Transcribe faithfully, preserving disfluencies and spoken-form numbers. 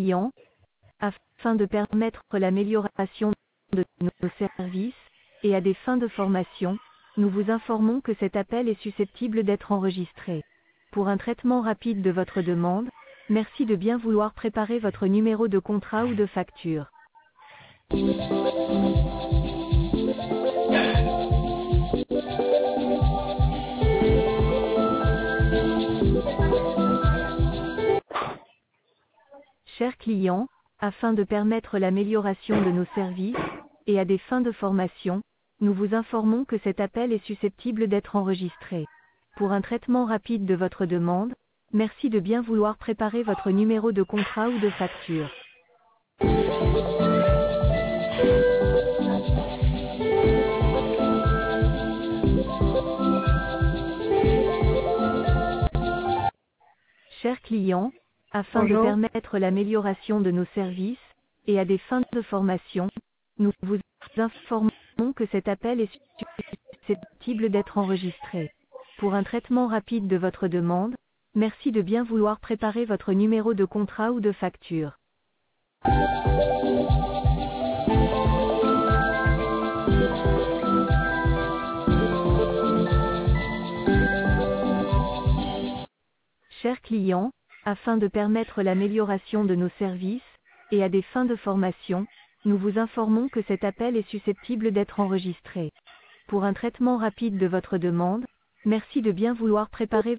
client, afin de permettre l'amélioration de nos services, et à des fins de formation, nous vous informons que cet appel est susceptible d'être enregistré. Pour un traitement rapide de votre demande, merci de bien vouloir préparer votre numéro de contrat ou de facture. Chers clients, afin de permettre l'amélioration de nos services, et à des fins de formation, nous vous informons que cet appel est susceptible d'être enregistré. Pour un traitement rapide de votre demande, merci de bien vouloir préparer votre numéro de contrat ou de facture. Chers clients, afin Bonjour. de permettre l'amélioration de nos services, et à des fins de formation, nous vous informons que cet appel est susceptible d'être enregistré. Pour un traitement rapide de votre demande, merci de bien vouloir préparer votre numéro de contrat ou de facture. Chers clients, afin de permettre l'amélioration de nos services, et à des fins de formation, nous vous informons que cet appel est susceptible d'être enregistré. Pour un traitement rapide de votre demande, merci de bien vouloir préparer